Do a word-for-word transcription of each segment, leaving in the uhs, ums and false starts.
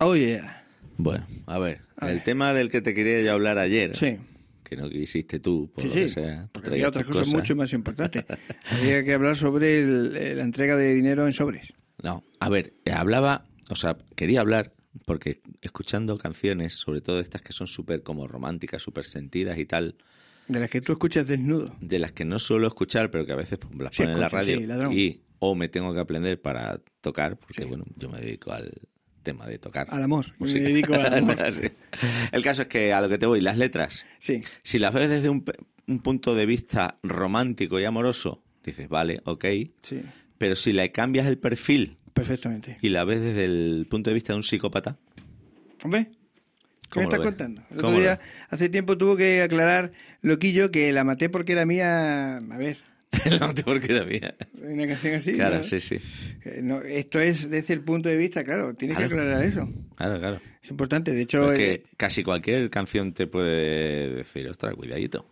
Oh, yeah. Bueno, a ver, A el ver. tema del que te quería yo hablar ayer, Sí. que no quisiste tú, por Sí, lo sí, que sea, porque traías había otras tus cosas, mucho más importantes. Había que hablar sobre el- eh, la entrega de dinero en sobres. No, a ver, hablaba, o sea, quería hablar porque escuchando canciones, sobre todo estas que son súper como románticas, súper sentidas y tal, De las que tú escuchas desnudo. de las que no suelo escuchar, pero que a veces pues, las Sí, ponen en la escuchas, radio sí, ladrón. y o me tengo que aprender para tocar, porque Sí. bueno, yo me dedico al tema de tocar. Al amor. Me música. dedico al amor. Sí. El caso es que a lo que te voy, las letras, Sí. si las ves desde un, pe- un punto de vista romántico y amoroso, dices, vale, ok, Sí. pero si le cambias el perfil Perfectamente. y la ves desde el punto de vista de un psicópata, Hombre, ¿qué me ¿cómo estás lo ves? contando? El ¿Cómo otro lo día, ves? hace tiempo tuvo que aclarar Loquillo que la maté porque era mía. A ver, No, porque era mía. una canción así. Claro, ¿no? sí, sí. Eh, no, esto es desde el punto de vista, claro, tienes que Claro. aclarar eso. Claro, claro. Es importante. De hecho, Pero es eh, que casi cualquier canción te puede decir, ostras, cuidadito.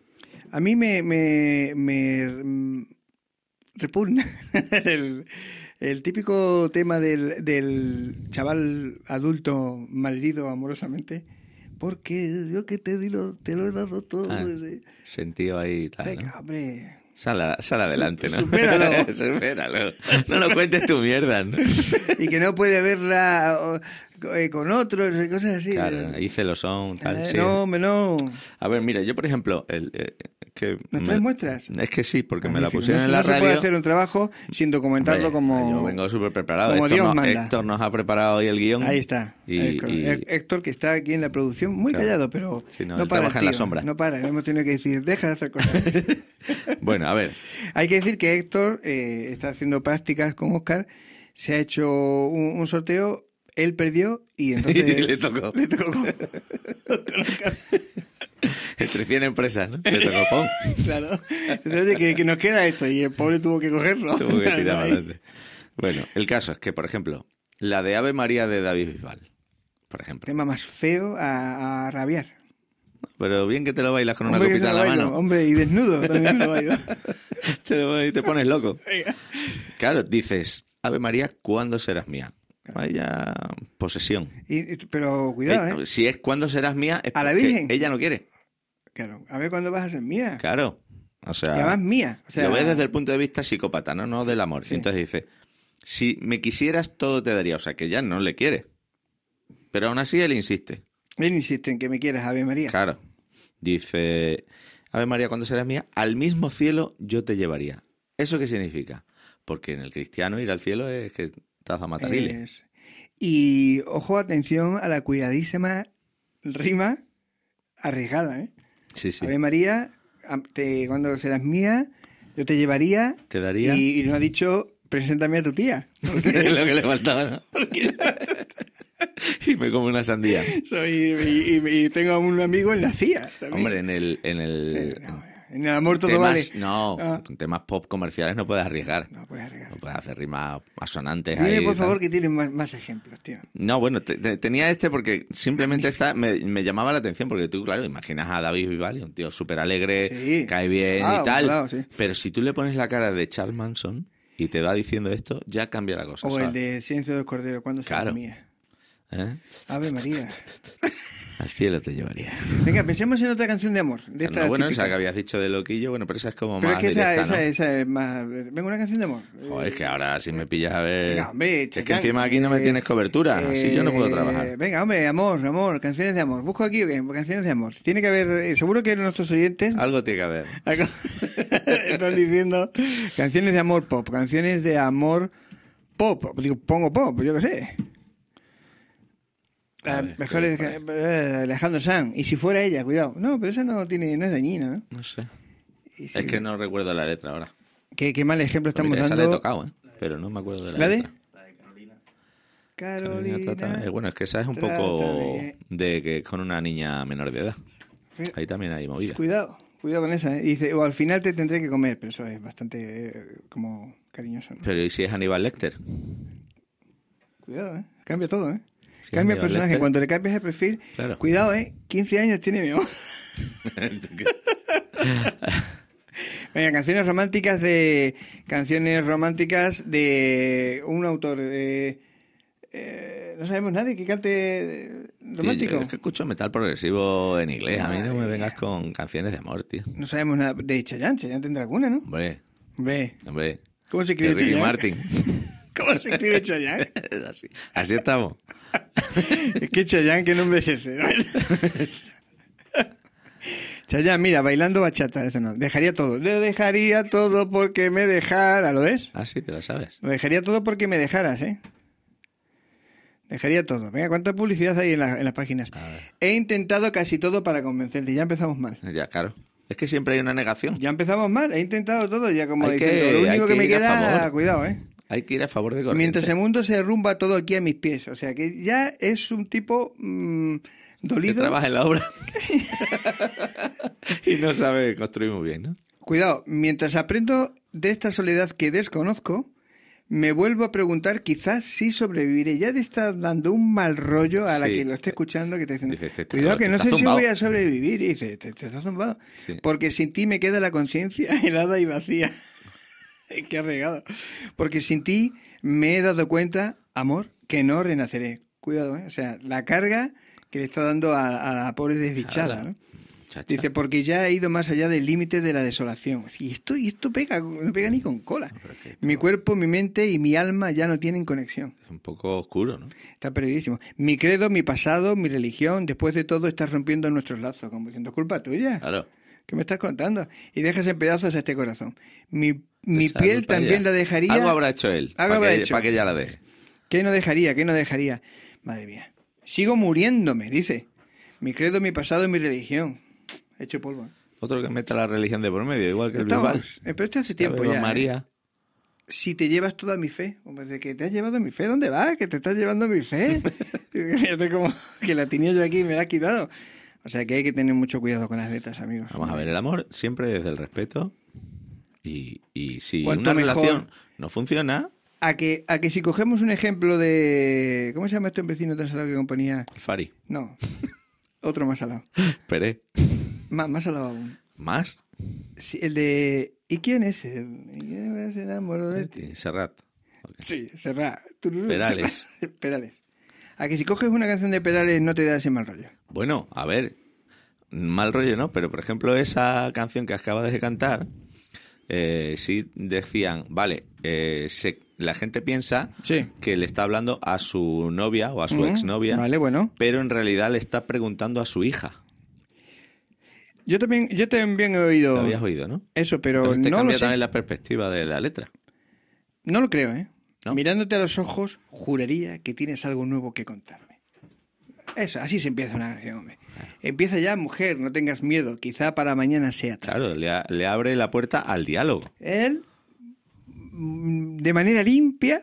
a mí me, me, me mm, repugna el, el típico tema del, del chaval adulto malherido amorosamente. Porque yo que te, di lo, te lo he dado todo. Ah, ese- sentido ahí y tal, Venga, ¿no? hombre. Sal, sal adelante, ¿no? Supéralo. Supéralo. No lo cuentes tu mierda, ¿no? Y que no puede verla o- eh, con otros, y cosas así. Claro, ahí celosón, tal. Eh, sí. no, me no. A ver, mira, yo por ejemplo, el, eh, que ¿Nos me- traes muestras? Es que sí, porque me la Magnífico. pusieron no, en no la se radio. puede hacer un trabajo sin documentarlo Hombre, como... yo vengo súper preparado. como Héctor, Dios nos, manda. Héctor nos ha preparado hoy el guión. Ahí está. Y, Héctor, y- Héctor, que está aquí en la producción, muy Claro. callado, pero Sí, no, no él para. trabaja el en la tío, sombra. No para, le hemos tenido que decir, deja de hacer cosas. Bueno, a ver. Hay que decir que Héctor eh, está haciendo prácticas con Oscar, se ha hecho un, un sorteo, él perdió y entonces... Y le tocó. Le tocó con- con Oscar. Entre cien empresas, ¿no? Le tocó pon. Claro. Entonces, que, que nos queda esto y el pobre tuvo que cogerlo. Tuvo que tirar Ahí. adelante. Bueno, el caso es que, por ejemplo, la de Ave María de David Bisbal, por ejemplo. Tema más feo a, a rabiar. Pero bien que te lo bailas con una Hombre, que copita se en lo la bailo. mano. Hombre, y desnudo también me lo bailo. Te, lo- y te pones loco. Venga. Claro, dices, Ave María, ¿cuándo serás mía? Vaya posesión. Y- y- pero cuidado, Eh, ¿eh? Si es cuándo serás mía, es ¿A la porque Virgen? ella no quiere. Claro, a ver cuándo vas a ser mía. Claro. O Y sea, además mía. O sea, lo ves desde el punto de vista psicópata, ¿no? No del amor. Sí. Y entonces dice, si me quisieras, todo te daría. O sea, que ya no le quiere. Pero aún así él insiste. Él insiste en que me quieras, Ave María. Claro. Dice, Ave María, cuando serás mía, al mismo cielo yo te llevaría. ¿Eso qué significa? Porque en el cristiano ir al cielo es que te vas a matariles. Es- Y ojo, atención a la cuidadísima rima arriesgada, ¿eh? Sí, sí. Ave María, am- te- cuando serás mía, yo te llevaría. Te daría Y, y no ha dicho, preséntame a tu tía. lo que le faltaba, ¿no? Y me como una sandía. Soy, y, y- y tengo a un amigo en la C I A. también. Hombre, en el... En el Eh, no, en el amor todo temas, vale. No, Ah. con temas pop comerciales no puedes arriesgar. No puedes arriesgar. No puedes hacer rimas asonantes Dime, ahí. por tal. favor, que tienes más, más ejemplos, tío. No, bueno, te- te- tenía este porque simplemente esta me, me llamaba la atención porque tú, claro, imaginas a David Bisbal, un tío súper alegre, Sí. cae bien Ah, y tal. claro, sí. Pero si tú le pones la cara de Charles Manson y te va diciendo esto, ya cambia la cosa. O el ¿sabes? de Silencio del Cordero, cuando serás Claro. mía. ¿Eh? Ave María. Al cielo te llevaría. Venga, pensemos en otra canción de amor. De esta No, bueno, típica. esa que habías dicho de Loquillo, bueno, pero esa es como Pero es más que esa, directa, esa, ¿no? esa es más... Venga, una canción de amor. Joder, es que ahora si me pillas a ver... Venga, hombre, es que Chayán, encima aquí no me eh, tienes cobertura, así yo no puedo eh, trabajar. Venga, hombre, amor, amor, canciones de amor. Busco aquí, ok, canciones de amor. Tiene que haber, eh, seguro que nuestros oyentes Algo tiene que haber. están diciendo canciones de amor pop, canciones de amor pop. Digo, pongo pop, yo qué sé. A Ah, ver, mejor ¿qué es me que- eh, Alejandro Sanz. Y si fuera ella, cuidado. No, pero esa no tiene, no es dañina, ¿no? No sé. Y si- Es que no recuerdo la letra ahora. qué, qué mal ejemplo estamos Mira, esa la he dando. tocado, ¿eh? Pero no me acuerdo de la, ¿La de? letra. Carolina. Carolina, trata- eh, bueno, es que esa es un trátame. poco de que con una niña menor de edad. Ahí también hay movida. Cuidado, cuidado con esa. ¿eh? Y dice, o al final te tendré que comer, pero eso es bastante eh, como cariñoso, ¿no? Pero ¿y si es Aníbal Lecter? Cuidado, ¿eh? Cambia todo, ¿eh? Si Cambia el Aníbal personaje. Lecter- Cuando le cambias el perfil, Claro. cuidado, ¿eh? quince años tiene mi amor. Venga, canciones románticas de... Canciones románticas de un autor... eh, Eh, no sabemos nadie que cante romántico. Tío, yo es que escucho metal progresivo en inglés. A mí no me vengas con canciones de amor, tío. No sabemos nada de Chayanne. Chayanne tendrá alguna, ¿no? Hombre, Hombre, hombre. ¿cómo se Que escribe Ricky Chayanne? Martin. ¿Cómo se escribe Chayanne? Es así. Así estamos. Es que Chayanne, ¿qué nombre es ese? Chayanne, mira, bailando bachata, eso no. Dejaría todo. Le dejaría todo porque me dejara, ¿lo ves? Ah, sí, te lo sabes. Lo dejaría todo porque me dejaras, ¿eh? Dejaría todo. Venga, ¿cuánta publicidad hay en, la- en las páginas? A ver. He intentado casi todo para convencerte. Ya empezamos mal. Ya, claro. Es que siempre hay una negación. Ya empezamos mal. He intentado todo. Ya como Hay que- diciendo, lo hay único que, que me ir a queda, favor. cuidado, ¿eh? Hay que ir a favor de corriente. Mientras el mundo se derrumba todo aquí a mis pies. O sea, que ya es un tipo mm, Que dolido. trabaja en la obra. Y no sabe construir muy bien, ¿no? Cuidado, mientras aprendo de esta soledad que desconozco, me vuelvo a preguntar quizás si sobreviviré. Ya te está dando un mal rollo a la Sí. que lo esté escuchando, que te dicen, Dice, te está- cuidado que te no está sé zumbado. si voy a sobrevivir. Y dice, te, te estás zumbado. Sí. Porque sin ti me queda la conciencia helada y vacía. Qué arregado. Porque sin ti me he dado cuenta, amor, que no renaceré. Cuidado, ¿eh? O sea, la carga que le está dando a, a la pobre desdichada, Ala. ¿no? Chacha. Dice, porque ya he ido más allá del límite de la desolación. Y esto, y esto pega, no pega ni con cola. No, pero es que esto Mi cuerpo, mi mente y mi alma ya no tienen conexión. es un poco oscuro, ¿no? Está perdidísimo. Mi credo, mi pasado, mi religión, después de todo estás rompiendo nuestros lazos, como diciendo, culpa tuya. Claro. ¿Qué me estás contando? Y dejas en pedazos a este corazón. Mi, mi Echarlo piel para también allá. la dejaría. Algo habrá hecho él. Algo para habrá que, hecho. Para que ya la deje. ¿Qué no dejaría? ¿Qué no dejaría? Madre mía. Sigo muriéndome, dice. Mi credo, mi pasado y mi religión. Hecho polvo. Otro que meta la religión de por medio, igual que el Bilbao. Estamos, eh, pero esto hace tiempo Ave ya. ¿eh? María. Si te llevas toda mi fe, hombre, de que te has llevado mi fe, ¿dónde vas? Que te estás llevando mi fe. Fíjate como que la tenía yo aquí y me la has quitado. O sea que hay que tener mucho cuidado con las letras, amigos. Vamos a ver, el amor siempre desde el respeto. Y, y si Cuanto una mejor- relación no funciona, A que, a que si cogemos un ejemplo de... ¿Cómo se llama este vecino tan salado que componía? el Fari, No, otro más salado. Peré, Más, más salado aún. más, Sí, el de... ¿Y quién es él? ¿Y quién se enamoró de ti? Serrat. Sí, Serrat. Tururú, Perales. Serrat. Perales. A que si coges una canción de Perales no te da ese mal rollo. Bueno, a ver, mal rollo no, pero por ejemplo esa canción que acabas de cantar, eh, sí decían, vale, eh, se, la gente piensa Sí. que le está hablando a su novia o a su Mm, exnovia, Vale, bueno. pero en realidad le está preguntando a su hija. Yo también, yo también he oído Lo habías oído, ¿no? eso, pero Entonces te no lo cambia sé. también la perspectiva de la letra. No lo creo, ¿eh? ¿No? Mirándote a los ojos, juraría que tienes algo nuevo que contarme. Eso, así se empieza una canción, hombre. Empieza ya, mujer, no tengas miedo. Quizá para mañana sea tarde. Claro, le, a- le abre la puerta al diálogo. Él, mm, de manera limpia,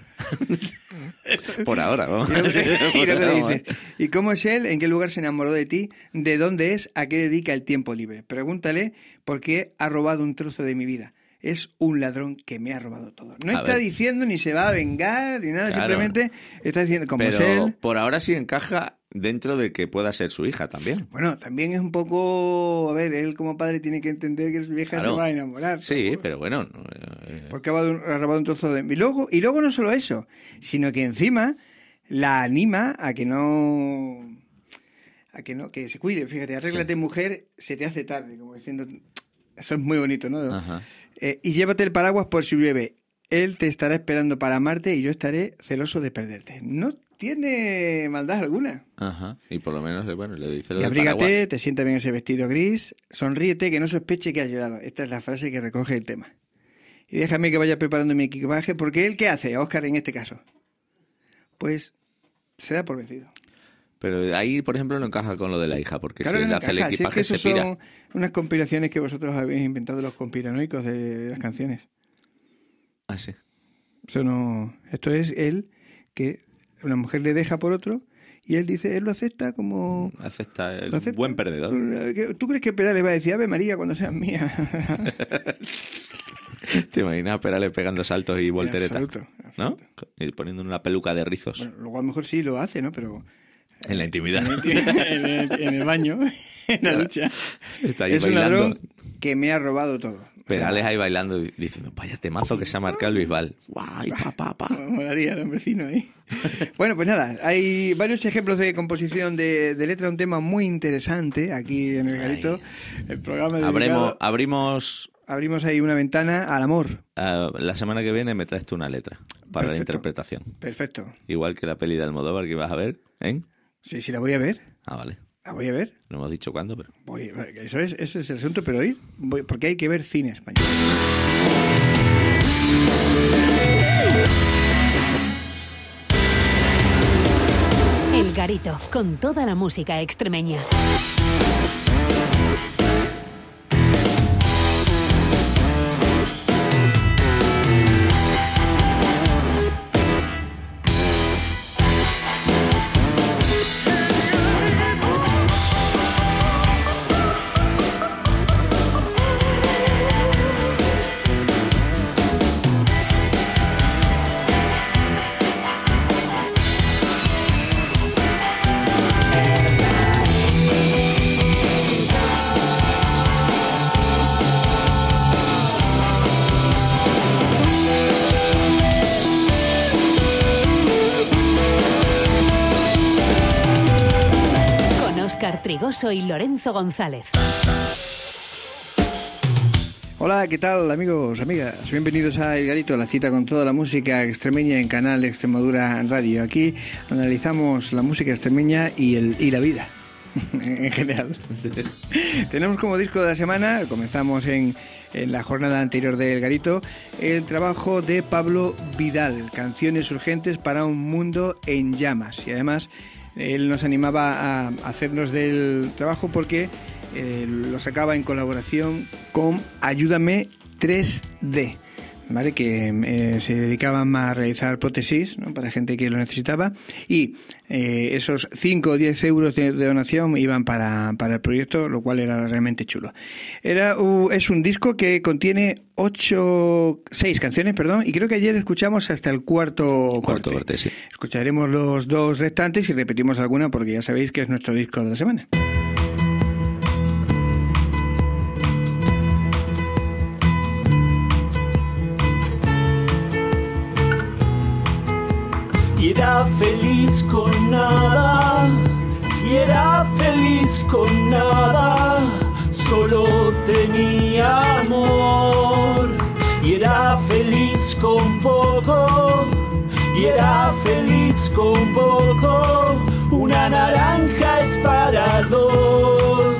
Por ahora, ¿no? y luego, y Por luego le ahora, dices, ¿y cómo es él? ¿En qué lugar se enamoró de ti? ¿De dónde es? ¿A qué dedica el tiempo libre? Pregúntale por qué ha robado un trozo de mi vida. Es un ladrón que me ha robado todo. No A está ver. diciendo ni se va a vengar ni nada, Claro. simplemente está diciendo como es Pero él. por ahora sí encaja dentro de que pueda ser su hija también. Bueno, también es un poco, a ver, él como padre tiene que entender que su vieja Claro. se va a enamorar. Sí, pero bueno. eh, Porque ha robado, un, ha robado un trozo de... Y luego, y luego no solo eso, sino que encima la anima a que no... A que no, que se cuide. Fíjate, arréglate Sí. mujer, se te hace tarde, como diciendo... Eso es muy bonito, ¿no? Ajá. Eh, y llévate el paraguas por si llueve. Él te estará esperando para amarte y yo estaré celoso de perderte. No tiene maldad alguna. Ajá. Y por lo menos, bueno, le dice lo Y del abrígate, paraguas. te sienta bien ese vestido gris, sonríete, que no sospeche que has llorado. Esta es la frase que recoge el tema. Y déjame que vaya preparando mi equipaje, porque él, ¿qué hace? Oscar, en este caso. Pues se da por vencido. Pero ahí, por ejemplo, no encaja con lo de la hija, porque Claro si que le no hace el encaja. Si es que equipaje se esos pira. son unas conspiraciones que vosotros habéis inventado, los conspiranoicos de las canciones. Ah, sí. Eso no... Esto es él que una mujer le deja por otro y él dice, él lo acepta como... Acepta el ¿Lo acepta? buen perdedor. ¿Tú crees que Perales va a decir, Ave María, cuando seas mía? ¿Te imaginas a Perales pegando saltos y volteretas? absoluto, ¿No? Y poniendo una peluca de rizos. Bueno, luego a lo mejor sí lo hace, ¿no? Pero en la intimidad. en el, en el baño, en la ducha. Está ahí Es un bailando. ladrón que me ha robado todo. Perales ahí bailando diciendo, vaya temazo que se ha marcado Luis Val. Guay, pa, pa, pa. Me molaría el vecino ahí. Bueno, pues nada, hay varios ejemplos de composición de, de letra, un tema muy interesante aquí en El Garito. Ay. El programa dedicado... Abremos, abrimos... Abrimos ahí una ventana al amor. Uh, la semana que viene me traes tú una letra para Perfecto. La interpretación. Perfecto. Igual que la peli de Almodóvar que ibas a ver, ¿eh? Sí, sí, la voy a ver. Ah, vale. La voy a ver. No hemos dicho cuándo, pero... Voy, eso es, ese es el asunto, pero hoy voy, porque hay que ver cine español. El Garito, con toda la música extremeña. Trigoso y Lorenzo González. Hola, ¿qué tal, amigos, amigas? Bienvenidos a El Garito, la cita con toda la música extremeña en Canal Extremadura Radio. Aquí analizamos la música extremeña y, el, y la vida en general. Tenemos como disco de la semana, comenzamos en, en la jornada anterior de El Garito, el trabajo de Pablo Vidal, Canciones urgentes para un mundo en llamas. Y además él nos animaba a hacernos del trabajo porque eh, lo sacaba en colaboración con Ayúdame tres D, ¿vale? Que eh, se dedicaban a realizar prótesis, ¿no? Para gente que lo necesitaba, y eh, esos cinco o diez euros de, de donación iban para, para el proyecto, lo cual era realmente chulo. Era uh, es un disco que contiene ocho, seis canciones, perdón, y creo que ayer escuchamos hasta el cuarto, cuarto corte. corte, sí. Escucharemos los dos restantes y repetimos alguna porque ya sabéis que es nuestro disco de la semana. Y era feliz con nada, y era feliz con nada, solo tenía amor. Y era feliz con poco, y era feliz con poco, una naranja es para dos.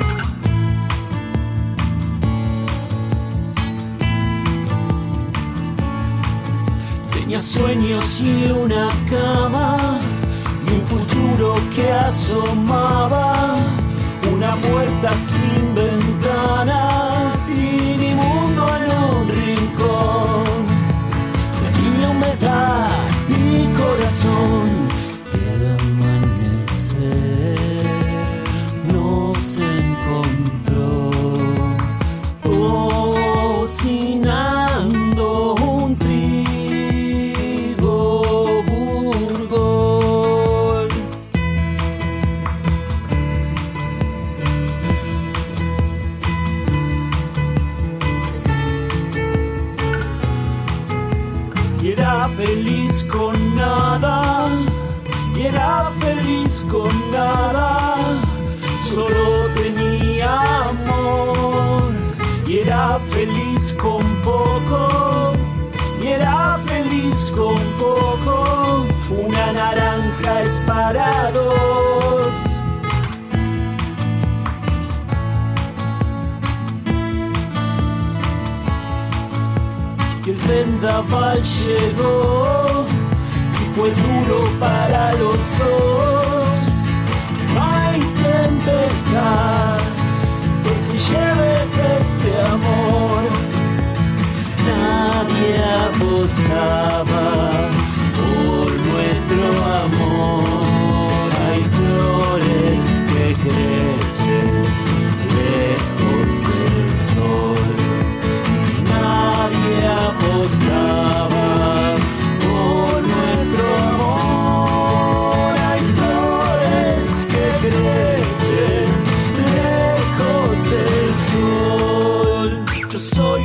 Tenía sueños y una cama, y un futuro que asomaba, una puerta sin ventanas, y mi mundo en un rincón. Tenía humedad mi corazón, y al amanecer nos encontró, cocinando un trigo. Feliz con nada, y era feliz con nada, solo tenía amor. Y era feliz con poco, y era feliz con poco, una naranja es para dos. Y el vendaval llegó y fue duro para los dos. No hay tempestad que se lleve este amor. Nadie apostaba por nuestro amor. Hay flores que crecen lejos del sol. Nadie apostaba por nuestro amor. Hay flores que crecen lejos del sol. Yo soy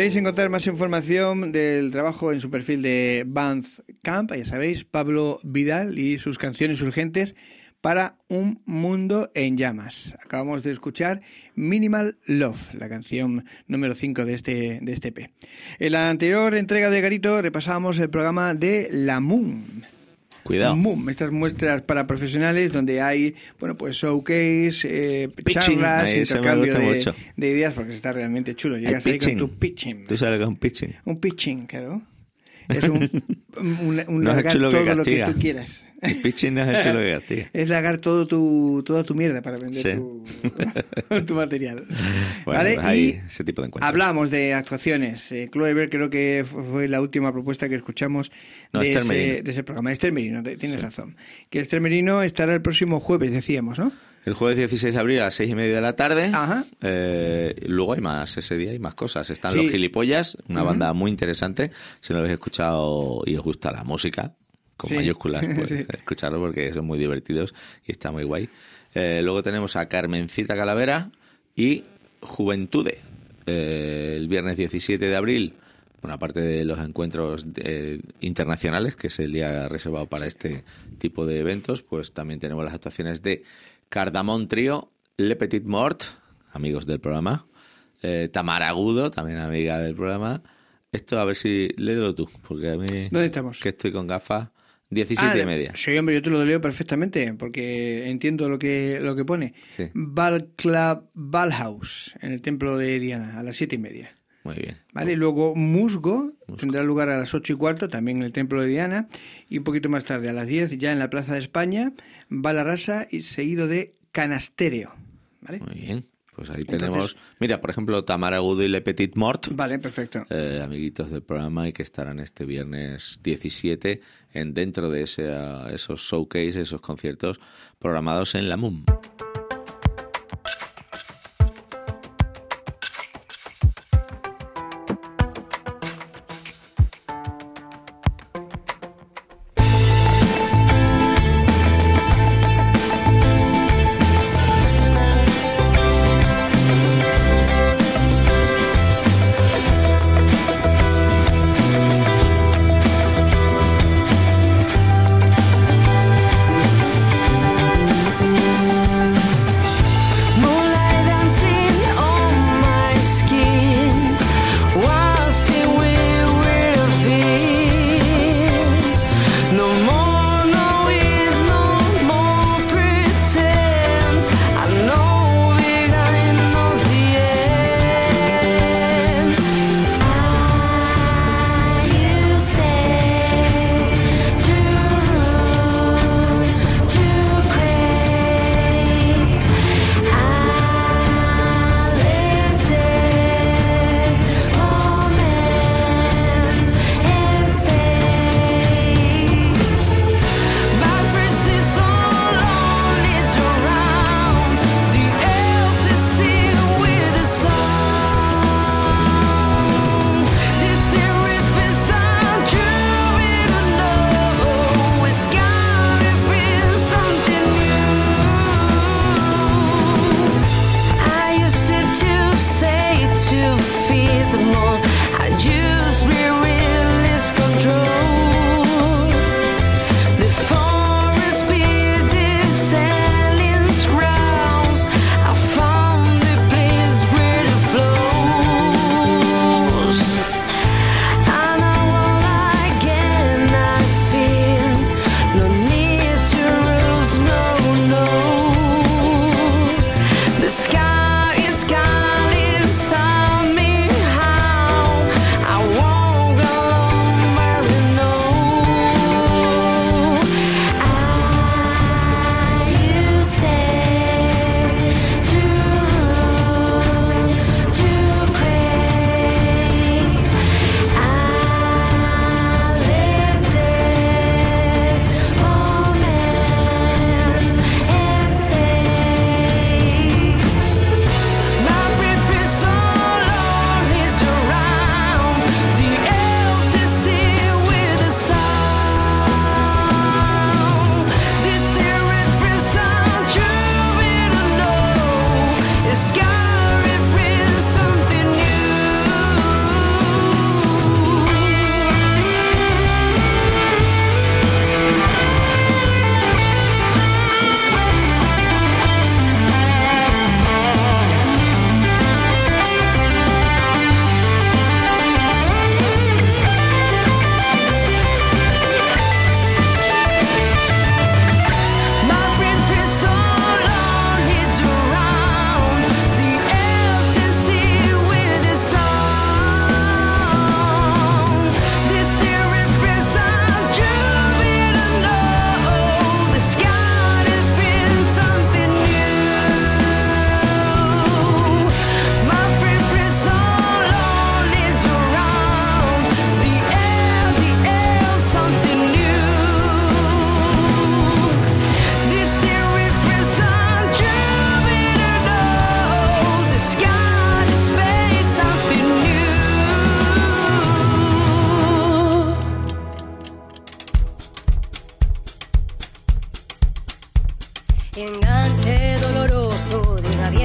podéis encontrar más información del trabajo en su perfil de Bandcamp, ya sabéis, Pablo Vidal y sus canciones urgentes para un mundo en llamas. Acabamos de escuchar Minimal Love, la canción número cinco de este, de este E P. En la anterior entrega de Garito repasábamos el programa de la Moon. Cuidado. Moon, estas muestras para profesionales donde hay, bueno, pues showcase, eh, Pitching. charlas, Ahí, eso me intercambio gusta de, mucho. de ideas, porque está realmente chulo. El Llegas ahí con pitching. tu pitching. ¿Tú sabes lo que es un pitching? Un pitching, claro. Es un, un, un No es el largar chulo que todo lo que castiga. tú quieras. El pitching no es el chulo que castiga. Es largar todo tu, toda tu mierda para vender Sí. tu, tu material. Bueno, ¿Vale? pues hay Y ese tipo de encuentros. hablamos de actuaciones. Eh, Clover creo que fue la última propuesta que escuchamos No, de, Esther ese, Merino. de ese programa. Esther Merino, te- tienes Sí. razón. Que Esther Merino estará el próximo jueves, decíamos, ¿no? El jueves dieciséis de abril a las seis y media de la tarde. Ajá. Eh, luego hay más, ese día hay más cosas. Están Sí. Los Gilipollas, una Ujú. banda muy interesante. Si no lo habéis escuchado y os gusta la música, con Sí. mayúsculas, pues Sí. escucharlo porque son muy divertidos y está muy guay. Eh, luego tenemos a Carmencita Calavera y Juventude. Eh, el viernes diecisiete de abril, bueno, aparte de los encuentros eh, internacionales, que es el día reservado para este tipo de eventos, pues también tenemos las actuaciones de Cardamón Trío, Le Petit Mort, amigos del programa, eh, Tamara Agudo, también amiga del programa. Esto a ver si léelo tú, porque a mí ¿Dónde estamos? que estoy con gafas, diecisiete Ah, y media. Sí, hombre, yo te lo leo perfectamente porque entiendo lo que lo que pone. Sí. Bal Club Ballhouse, en el templo de Diana, a las siete y media. Muy bien. ¿Vale? Y luego Musgo, tendrá lugar a las ocho y cuarto, también en el templo de Diana. Y un poquito más tarde, a las diez, ya en la Plaza de España, Balarasa y seguido de Canasterio. ¿Vale? Muy bien. Pues ahí Entonces- tenemos, mira, por ejemplo, Tamara Agudo y Le Petit Mort. Vale, perfecto. Eh, amiguitos del programa y que estarán este viernes diecisiete en dentro de ese, uh, esos showcase, esos conciertos programados en la M U M.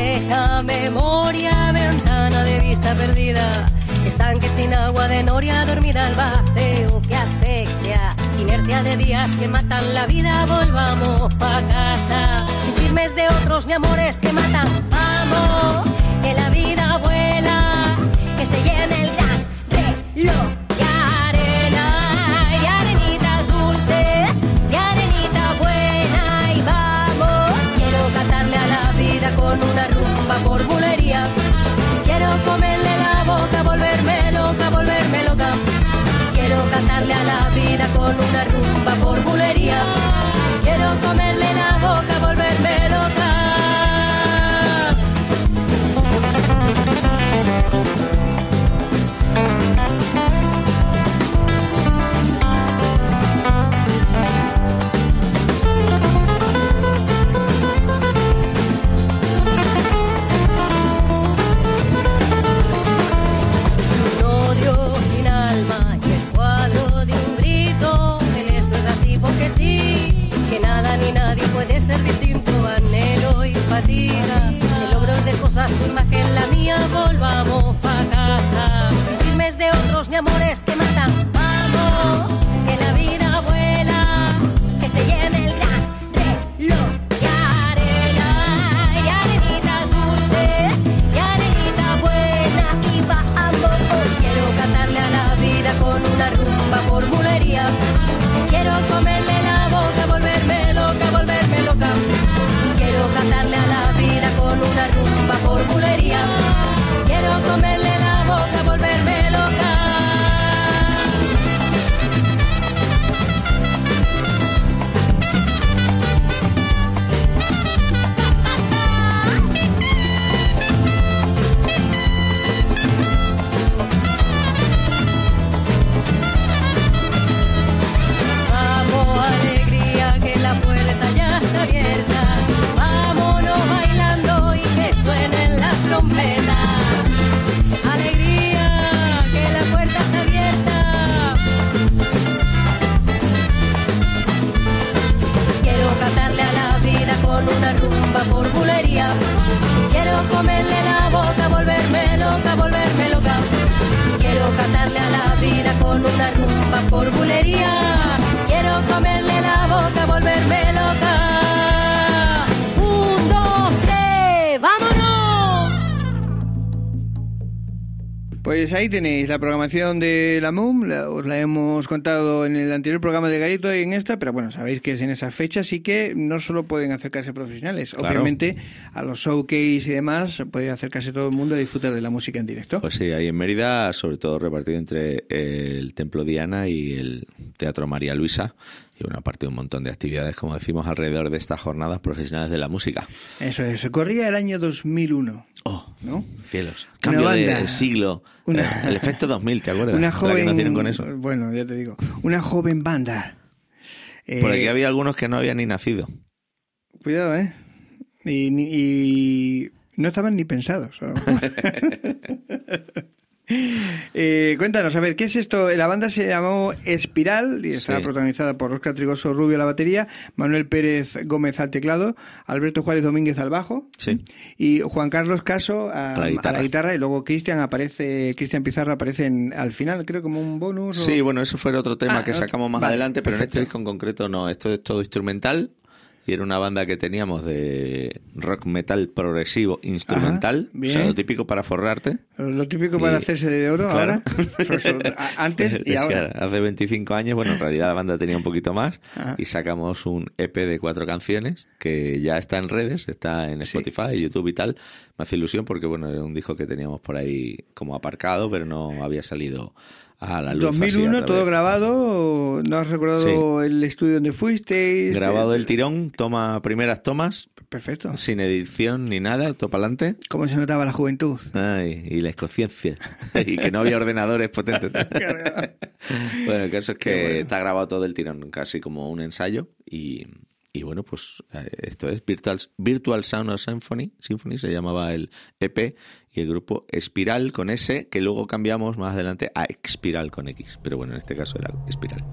Vieja memoria, ventana de vista perdida, estanque sin agua de noria dormida al vacío que asfixia, inercia de días que matan la vida, volvamos pa' casa, sin chismes de otros ni amores que matan, vamos, que la vida vuela, que se llene el gran reloj de arena, y arenita dulce, y arenita buena, y vamos, quiero cantarle a la vida con una rumba por bulería, quiero comerle la boca, volverme loca, volverme loca, quiero cantarle a la vida con una rumba por bulería, quiero comerle la boca, volverme loca. Que sí, que nada ni nadie puede ser distinto, anhelo y fatiga, de logros de cosas, tu imagen la mía, volvamos pa' casa, sin chismes de otros ni amores que matan, vamos, que la vida vuela, que se llene el gran reloj de arena, y arenita dulce, y arenita buena, y vamos, quiero cantarle a la vida con una rumba por bulería, quiero comerle la boca, volverme loca, volverme loca, quiero cantarle a la vida con una rumba por bulería, quiero comerle la boca, volverme loca. Abierta, vámonos bailando y que suenen las trompetas. Alegría, que la puerta está abierta. Quiero cantarle a la vida con una rumba por bulería. Quiero comerle la boca, volverme loca, volverme loca. Quiero cantarle a la vida con una rumba por bulería. Quiero comerle la boca, volverme loca. Un, dos, tres, ¡vámonos! Pues ahí tenéis la programación de la M U M, la, os la hemos contado en el anterior programa de Garito y en esta, pero bueno, sabéis que es en esa fecha, así que no solo pueden acercarse profesionales, claro. Obviamente a los showcase y demás puede acercarse todo el mundo a disfrutar de la música en directo. Pues sí, ahí en Mérida, sobre todo repartido entre el Templo Diana y el Teatro María Luisa, y bueno, aparte de un montón de actividades, como decimos, alrededor de estas jornadas profesionales de la música. Eso es, corría el año dos mil uno. Oh, ¿no? Cielos. Cambio de siglo. Una, eh, el efecto dos mil, ¿te acuerdas? Una joven, la que nacieron con eso. Bueno, ya te digo. Una joven banda. Eh, Por aquí había algunos que no habían ni nacido. Cuidado, ¿eh? Y, y no estaban ni pensados. Eh, cuéntanos, a ver, ¿qué es esto? La banda se llamó Espiral y estaba sí. protagonizada por Óscar Trigoso Rubio a la batería, Manuel Pérez Gómez al teclado, Alberto Juárez Domínguez al bajo, sí. y Juan Carlos Caso a, a, la, guitarra. a la guitarra, y luego Cristian aparece, Cristian Pizarro aparece en, al final, creo, como un bonus. Sí, o... bueno, eso fue otro tema ah, que sacamos más vale, adelante, pero perfecto. en este disco en concreto no, esto es todo instrumental. Y era una banda que teníamos de rock metal progresivo instrumental. Ajá, o sea, lo típico para forrarte. Lo típico para y, hacerse de oro, claro. Ahora. Antes y ahora. Claro, hace veinticinco años, bueno, en realidad la banda tenía un poquito más. Ajá. Y sacamos un E P de cuatro canciones que ya está en redes, está en Spotify, sí. YouTube y tal. Me hace ilusión porque, bueno, era un disco que teníamos por ahí como aparcado, pero no había salido a la luz. dos mil uno, todo grabado. ¿No has recordado sí. el estudio donde fuisteis? Grabado del tirón, toma primeras tomas. Perfecto. Sin edición ni nada, todo para adelante. ¿Cómo se notaba la juventud? Ay, y la escociencia. Y que no había ordenadores potentes. Bueno, el caso es que bueno. está grabado todo del tirón, casi como un ensayo. Y, y bueno, pues esto es Virtual, Virtual Sound of Symphony. Symphony se llamaba el E P. Y el grupo Espiral con S, que luego cambiamos más adelante a Expiral con X. Pero bueno, en este caso era Espiral.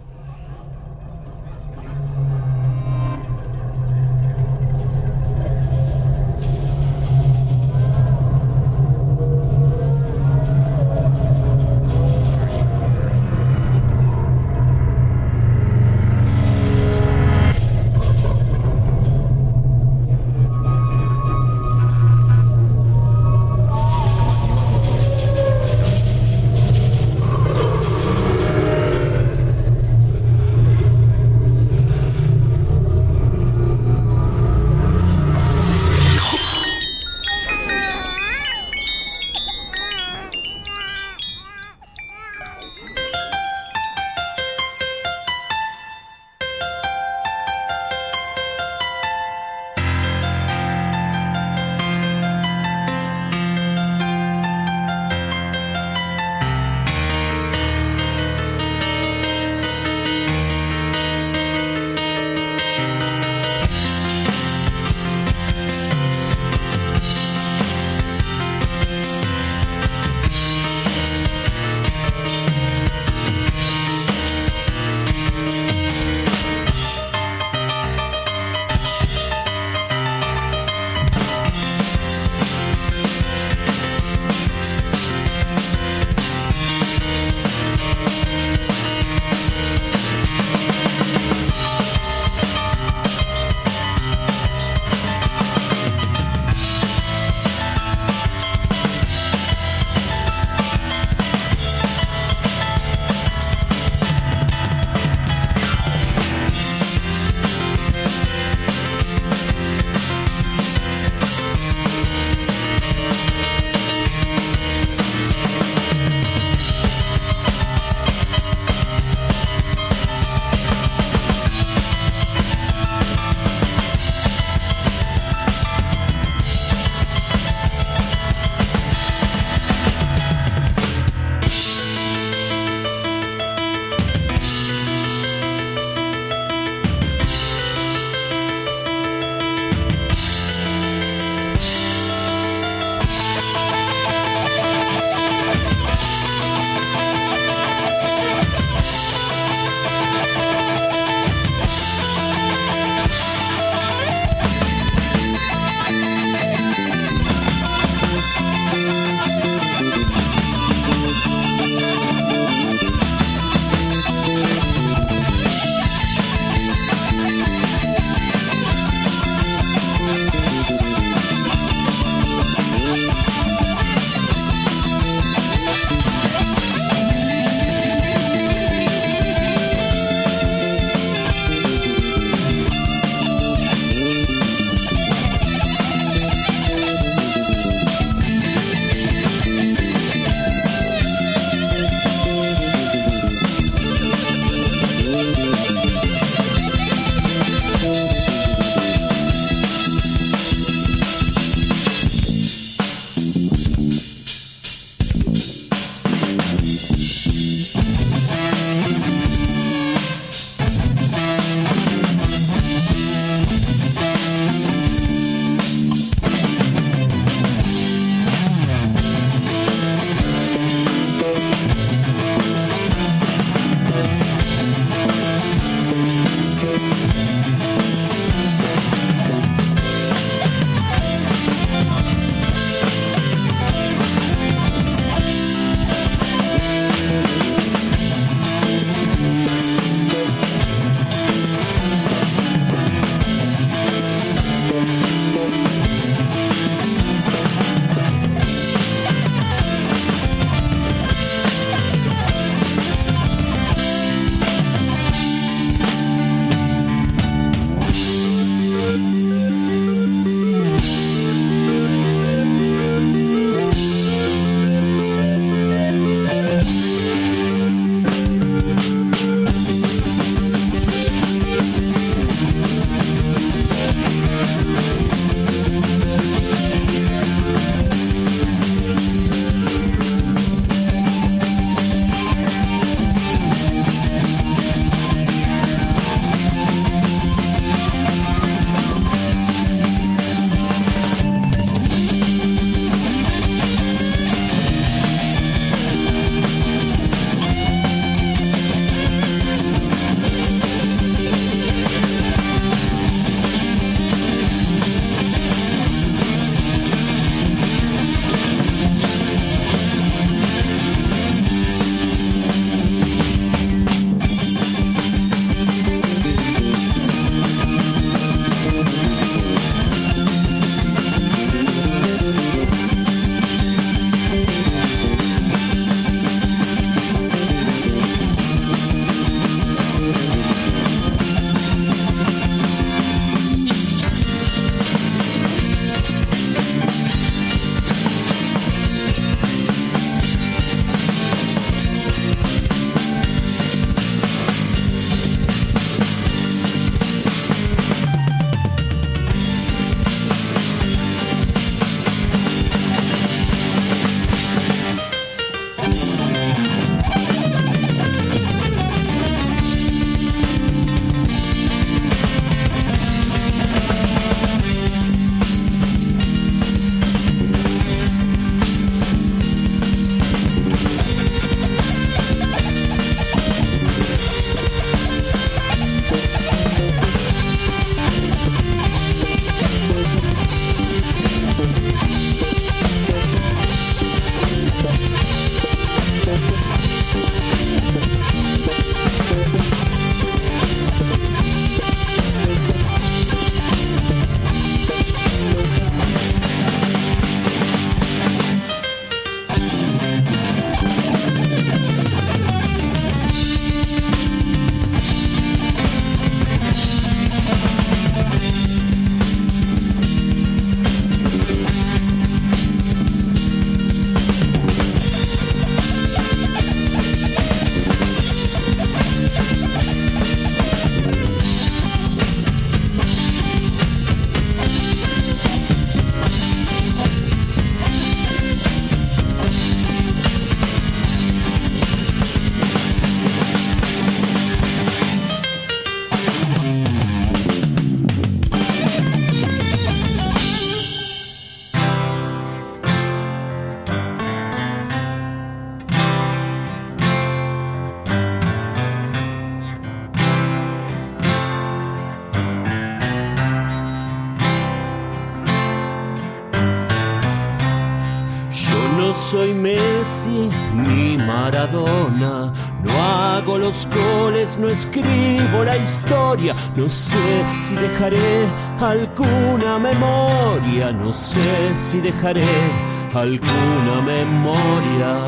no soy Messi ni Maradona, no hago los goles, no escribo la historia, no sé si dejaré alguna memoria, no sé si dejaré alguna memoria.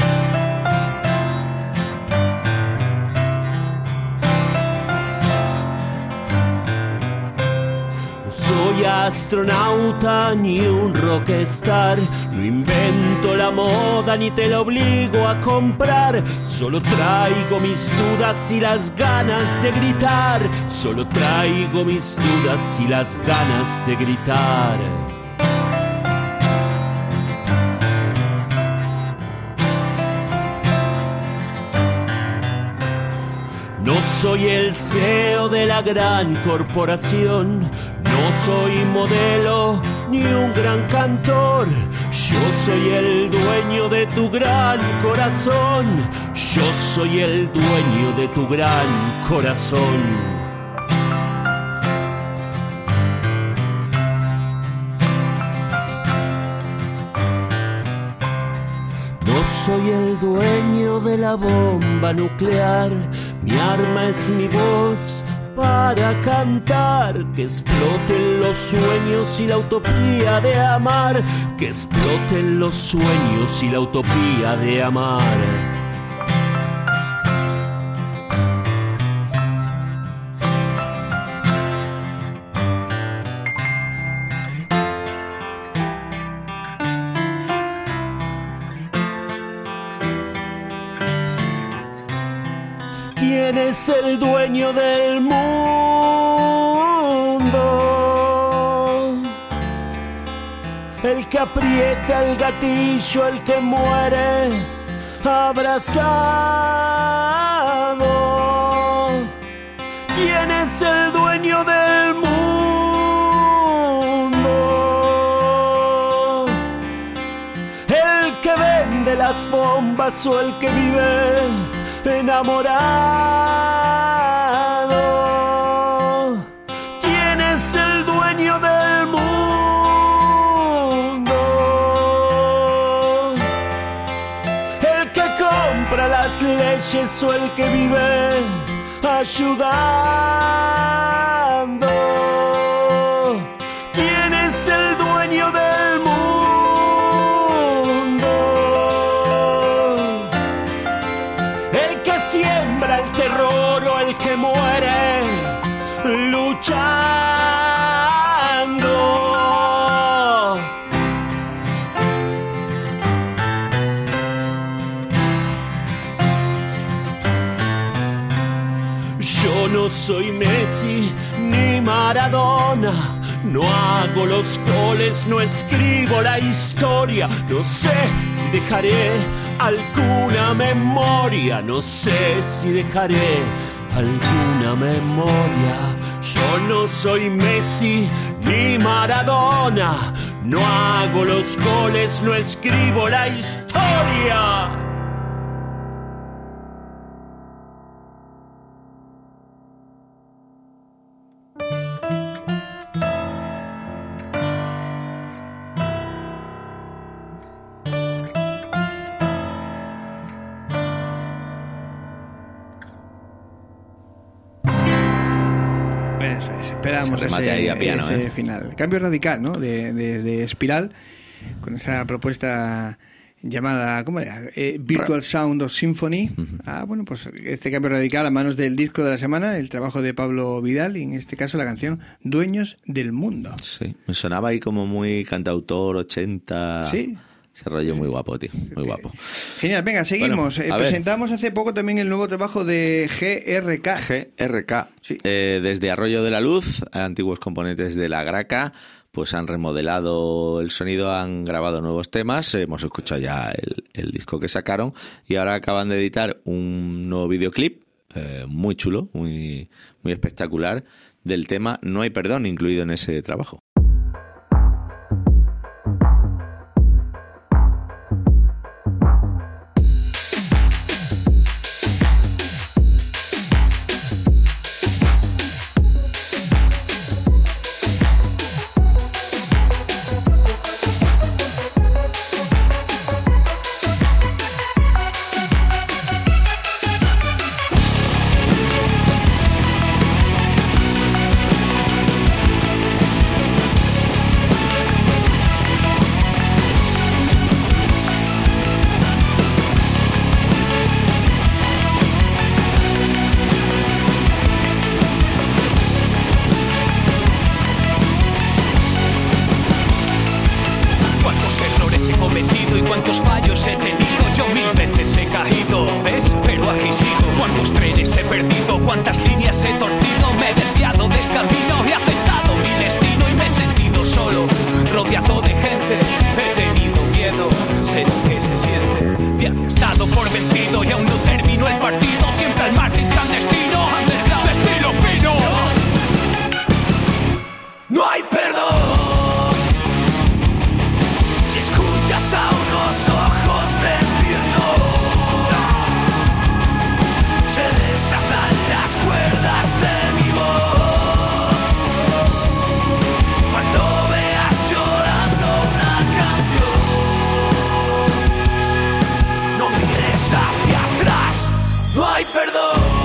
Soy astronauta ni un rockstar, no invento la moda ni te la obligo a comprar, solo traigo mis dudas y las ganas de gritar, solo traigo mis dudas y las ganas de gritar. No soy el C E O de la gran corporación, no soy modelo ni un gran cantor, yo soy el dueño de tu gran corazón, yo soy el dueño de tu gran corazón. Soy el dueño de la bomba nuclear, mi arma es mi voz para cantar, que exploten los sueños y la utopía de amar, que exploten los sueños y la utopía de amar. ¿Quién es el dueño del mundo? El que aprieta el gatillo, el que muere abrazado. ¿Quién es el dueño del mundo? El que vende las bombas o el que vive enamorado. ¿Quién es el dueño del mundo? El que compra las leyes o el que vive ayudando. ¿Quién es el dueño del mundo? El terror o el que muere luchando. Yo no soy Messi ni Maradona, no hago los goles, no escribo la historia, no sé si dejaré alguna memoria, no sé si dejaré alguna memoria. Yo no soy Messi ni Maradona, no hago los goles, no escribo la historia. Eso es, esperamos Ese remate ese, ahí a piano, ese ¿eh? final. Cambio radical, ¿no? De, de, de Espiral, con esa propuesta llamada, ¿cómo era? Eh, Virtual Sound of Symphony. Uh-huh. Ah, bueno, pues este cambio radical a manos del disco de la semana, el trabajo de Pablo Vidal, y en este caso la canción Dueños del Mundo. Sí, me sonaba ahí como muy cantautor ochenta. Sí. Ese rollo muy guapo, tío, muy guapo. Genial, venga, seguimos. Bueno, eh, presentamos hace poco también el nuevo trabajo de G R K. G R K, sí. Eh, desde Arroyo de la Luz, antiguos componentes de La Graca, pues han remodelado el sonido, han grabado nuevos temas, hemos escuchado ya el, el disco que sacaron y ahora acaban de editar un nuevo videoclip eh, muy chulo, muy, muy espectacular, del tema No hay perdón, incluido en ese trabajo. cometido y cuántos fallos he tenido. Yo mil veces he caído, ¿ves? Pero aquí sigo. Cuántos trenes he perdido, cuántas líneas he torcido. Me he desviado del camino y he aceptado mi destino y me he sentido solo, rodeado de gente. He tenido miedo, sé lo que se siente. Me había estado por vencido y aún no terminó el partido. Siempre al margen clandestino, underground, estilo fino. No hay perdón si escuchas a unos ojos decir no. Se desatan las cuerdas de mi voz cuando veas llorando una canción. No mires hacia atrás, no hay perdón.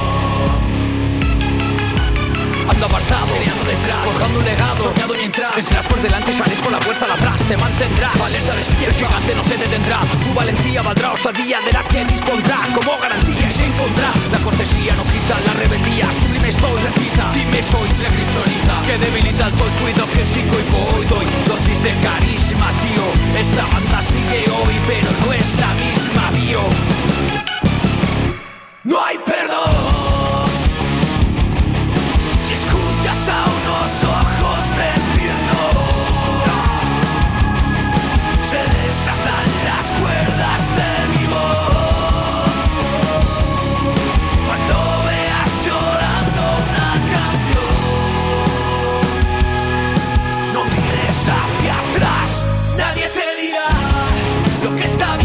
Ando apartado, creando detrás, forjando un legado, soñado mientras entras por delante, sales por la puerta de atrás. Te mantendrás, alerta despierta, el gigante no se detendrá. Tu valentía valdrá osadía de la que dispondrá. Como garantía se impondrá. La cortesía no quita la rebeldía. Sublime estoy, recita, dime soy la kriptonita que debilita el todo cuido que sigo y voy. Doy dosis de carisma, tío. Esta banda sigue hoy, pero no es la misma, tío. No hay perdón si escuchas a unos ojos decir no. Se desatan las cuerdas de mi voz cuando veas llorando una canción. No mires hacia atrás, nadie te dirá lo que está bien.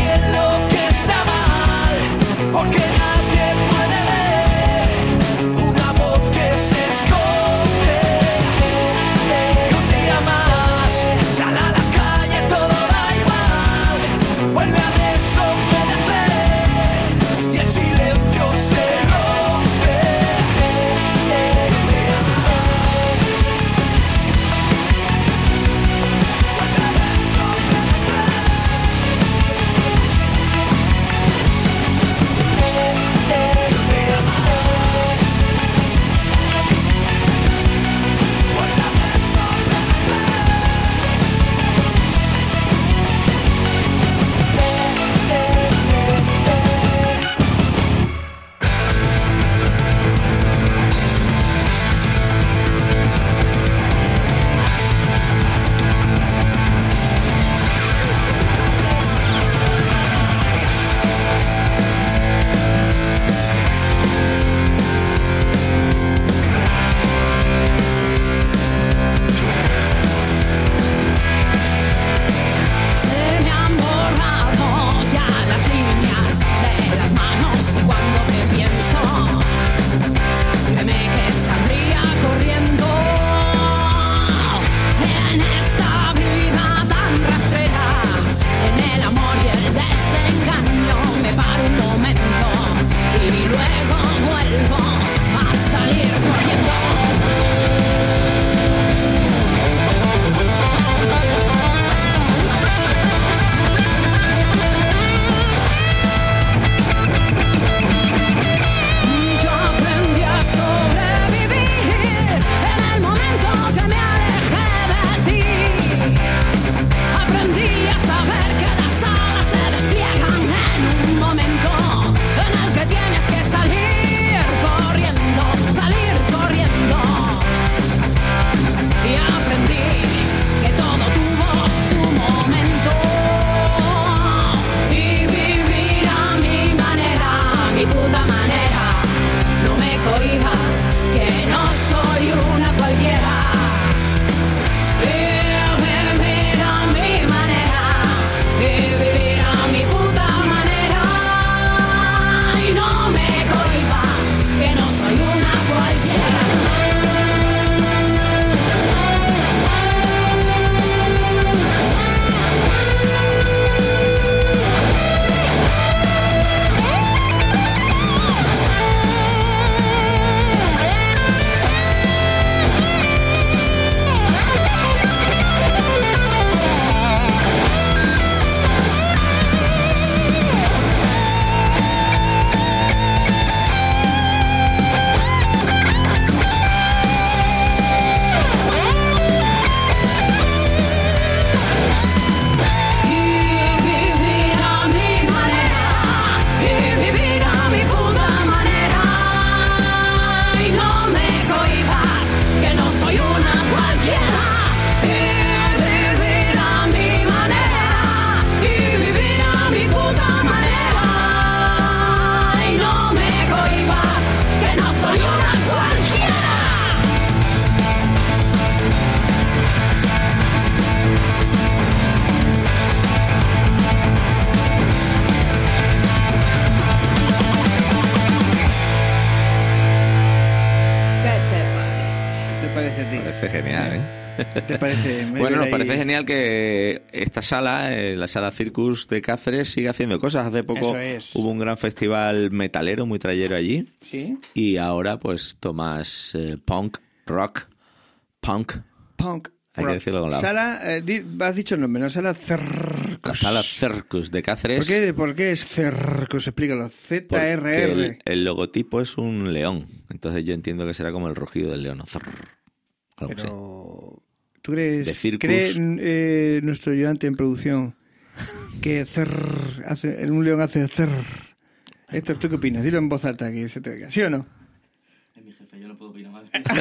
¿Te parece? Bueno, nos ahí... parece genial que esta sala, eh, la sala Circus de Cáceres, siga haciendo cosas. Hace poco es. hubo un gran festival metalero, muy trayero allí. Sí. Y ahora, pues, esto más eh, punk, rock, punk. Punk. Hay rock. que decirlo con la... Sala, eh, di, has dicho el nombre, ¿no? Sala Circus. La sala Circus de Cáceres. ¿Por qué, ¿Por qué es Circus? Explícalo. Z R R. El, el logotipo es un león. Entonces yo entiendo que será como el rugido del león. Zrr, algo Pero... así. ¿Tú crees, De circus. cree eh, nuestro ayudante en producción que zrr, hace, un león hace zrr? Héctor, ¿tú qué opinas? Dilo en voz alta que se te oiga. ¿Sí o no? Es mi jefe, yo no puedo opinar más.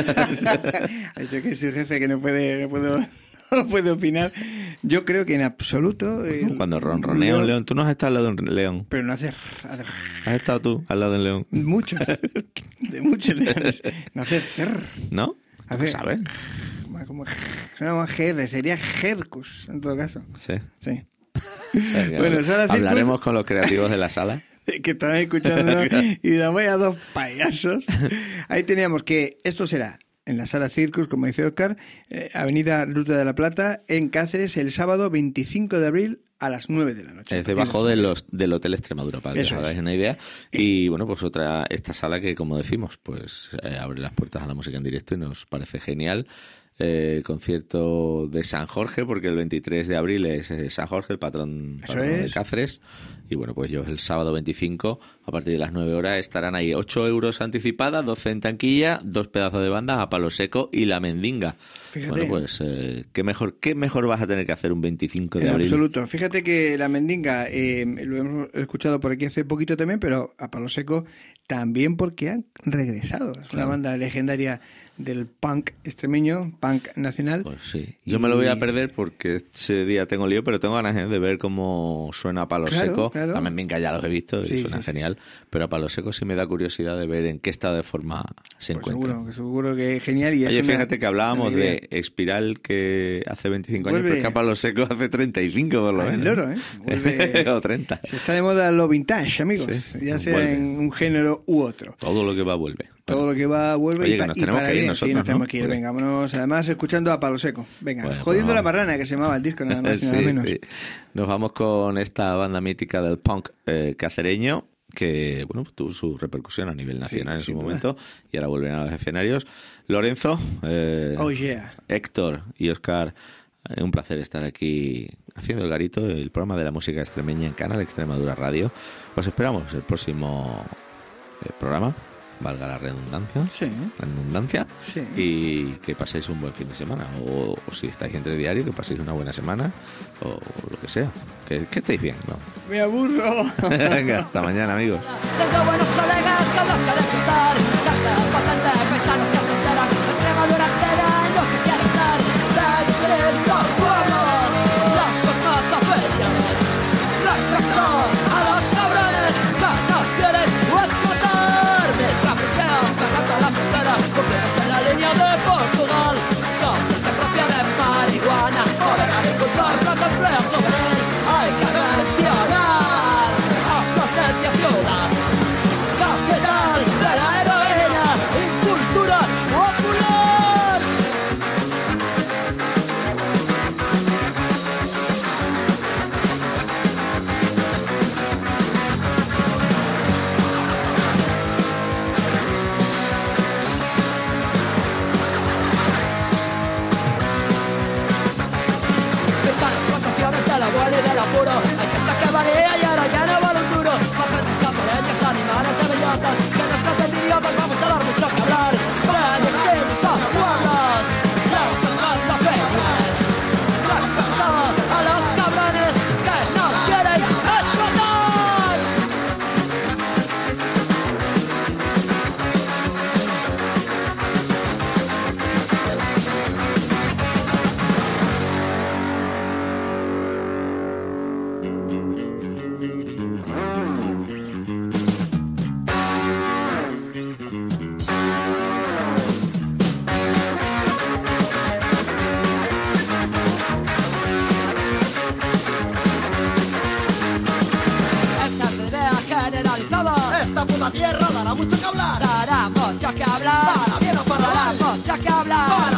Ha dicho que es su jefe que no puede, no puedo, no puede opinar. Yo creo que en absoluto... el- Cuando ronronea un león, tú no has estado al lado de un león. Pero no hace... hace ¿Has estado tú al lado de un león? mucho. De muchos leones. No hace... zrr, ¿No? Hace- ¿Sabes? Como, suena más G R, sería Jercus, en todo caso. Sí. Sí. Venga, Bueno, sala Circus- hablaremos con los creativos de la sala. Que están escuchando y dirán, vaya dos payasos. Ahí teníamos que esto será en la sala Circus, como dice Óscar, eh, Avenida Ruta de la Plata, en Cáceres, el sábado veinticinco de abril a las nueve de la noche. Es debajo de los, del Hotel Extremadura, para que os Eso hagáis es. una idea. Y bueno, pues otra, esta sala que, como decimos, pues eh, abre las puertas a la música en directo y nos parece genial. Eh, concierto de San Jorge, porque el veintitrés de abril es eh, San Jorge, el patrón, Eso patrón de es. Cáceres. Y bueno, pues yo el sábado veinticinco, a partir de las nueve horas, estarán ahí ocho euros anticipada, doce en tanquilla, dos pedazos de banda, a palo seco y la mendinga. Fíjate. Bueno, pues eh, ¿qué mejor qué mejor vas a tener que hacer un veinticinco de En abril? absoluto. Fíjate que la Mendinga, eh, lo hemos escuchado por aquí hace poquito también, pero a palo seco también porque han regresado. Es una Claro. banda legendaria del punk extremeño, punk nacional. Pues sí. Yo me lo voy a Y- perder porque ese día tengo lío, pero tengo ganas, ¿eh?, de ver cómo suena a palo Claro, seco. claro. La Mendinga ya los he visto y Sí, suena sí, sí. genial, pero a palo seco sí me da curiosidad de ver en qué estado de forma se Pues encuentra. seguro, que seguro que es genial. Y es Oye, una- fíjate que hablábamos una idea. de Espiral que hace veinticinco años, Vuelve- pero es que a palo seco hace treinta y cinco por lo Al menos. loro, ¿eh? Vuelve- o treinta. Se está de moda lo vintage, amigos. Sí, Ya sea vuelve. en un género u otro. Todo lo que va vuelve. Todo lo que va vuelve Oye, y, que pa- nos y tenemos para que ir bien. nosotros, Sí, nos tenemos ¿no? que ir. Porque- Venga, vámonos. Además, escuchando a Palo Seco. Venga, Bueno, Jodiendo pues la vamos. marrana, que se llamaba el disco, nada más y nada Sí, menos. sí. Nos vamos con esta banda mítica del punk eh, cacereño que bueno, pues tuvo su repercusión a nivel nacional Sí, en su sin duda. momento y ahora vuelven a los escenarios. Lorenzo, eh, Oh, yeah. Héctor y Óscar, eh, un placer estar aquí haciendo el garito, el programa de la música extremeña en Canal Extremadura Radio. Os esperamos el próximo eh, programa, valga la redundancia, Sí. la redundancia, Sí. y que paséis un buen fin de semana, o, o si estáis entre diario, que paséis una buena semana, o lo que sea, que, que estéis bien, ¿no? Me aburro. Venga, hasta mañana, amigos. Tengo buenos colegas con los que disfrutar. Casa potente, paisanos que se enteran. Extremadura entera en lo que quiere estar. Vencer los pueblos, las cosmas aferiales. Respecto a los cabrones que nos quieren explotar. Mientras pichean pegando a la frontera, cubrimos en la línea de Portugal. Nos se propia de marihuana, por el agricultor con empleo juvenil. Hay que mencionar a Plasencia ciudad, capital de la heroína y cultura popular. Están las plantaciones del abuelo y del apuro. Hay gente que varía y ahora ya no vale un duro. Hacen sus cazoleños, animales de bellotas. Que nos traten de idiotas, vamos a dar mucho que hablar. Predistintos a pueblos, los más afines. Respecto a los cabrones que nos quieren explotar. Esa es la idea generalizada. Esta puta tierra dará mucho que hablar. Dará mucho que hablar. Para bien o para mal. Dará mucho que hablar. Para